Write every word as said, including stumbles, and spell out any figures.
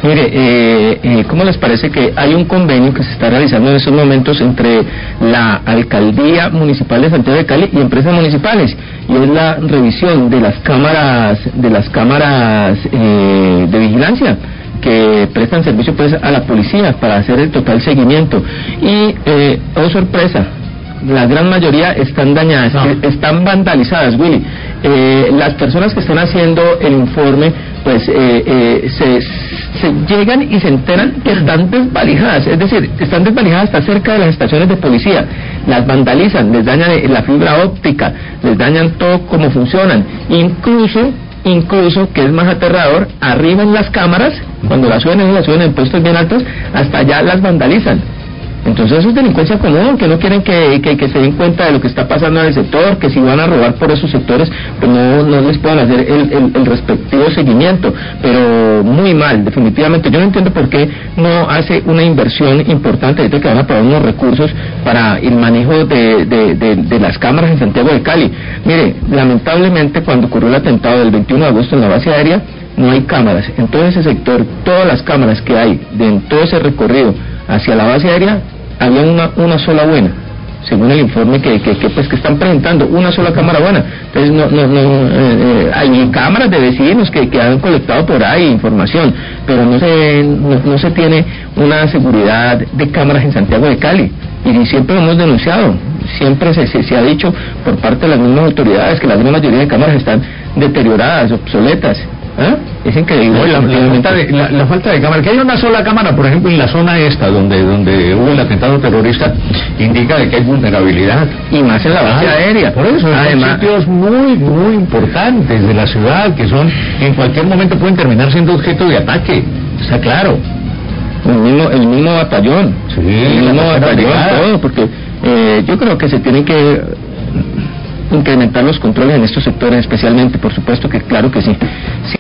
Mire, eh, eh, ¿cómo les parece que hay un convenio que se está realizando en estos momentos entre la Alcaldía Municipal de Santiago de Cali y empresas municipales? Y es la revisión de las cámaras, de las cámaras eh, de vigilancia que prestan servicio pues a la policía para hacer el total seguimiento. Y, eh, oh sorpresa, la gran mayoría están dañadas, no. están vandalizadas, Willy. Eh, las personas que están haciendo el informe, pues eh, eh, se, se llegan y se enteran que están desvalijadas, es decir, están desvalijadas hasta cerca de las estaciones de policía, las vandalizan, les dañan la fibra óptica, les dañan todo cómo funcionan, incluso incluso, que es más aterrador, arriba en las cámaras, cuando las suben, las suben en puestos bien altos, hasta allá las vandalizan. Entonces eso es delincuencia común, que no quieren que, que, que se den cuenta de lo que está pasando en el sector, que si van a robar por esos sectores, pues no, no les puedan hacer el, el, el respectivo seguimiento, pero muy mal, definitivamente. Yo no entiendo por qué no hace una inversión importante, ahorita que van a pagar unos recursos para el manejo de, de, de, de las cámaras en Santiago de Cali. Mire, lamentablemente cuando ocurrió el atentado del veintiuno de agosto en la base aérea, no hay cámaras. En todo ese sector, todas las cámaras que hay de en todo ese recorrido hacia la base aérea, había una, una sola buena, según el informe que, que, que pues que están presentando, una sola cámara buena. Entonces no, no, no eh, hay cámaras de vecinos que, que han colectado por ahí información, pero no se, no, no se tiene una seguridad de cámaras en Santiago de Cali, y siempre lo hemos denunciado, siempre se, se, se ha dicho por parte de las mismas autoridades que la gran mayoría de cámaras están deterioradas, obsoletas. ¿Ah? Es increíble. Oye, la, la, falta de, la, la falta de cámara, que hay una sola cámara, por ejemplo, en la zona esta donde donde hubo el atentado terrorista, indica de que hay vulnerabilidad. Y más en la base ah, aérea. Por eso, además, son sitios muy, muy importantes de la ciudad, que son, en cualquier momento pueden terminar siendo objeto de ataque, está claro. El mismo, el mismo batallón. Sí, el mismo batallón, todo, porque eh, yo creo que se tienen que incrementar los controles en estos sectores, especialmente, por supuesto que claro que sí. sí.